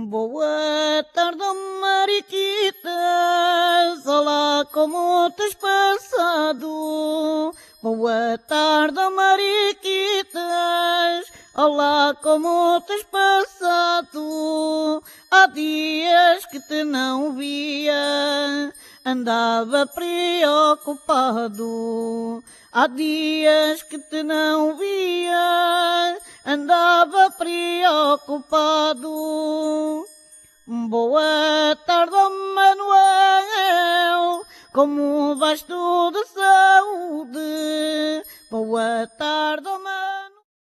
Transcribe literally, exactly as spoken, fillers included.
Boa tarde, Mariquitas, olá, como tens passado? Boa tarde, Mariquitas, olá, como tens passado? Há dias que te não via, andava preocupado. Há dias que te não via, andava preocupado. Boa tarde, oh Manuel, como vais tu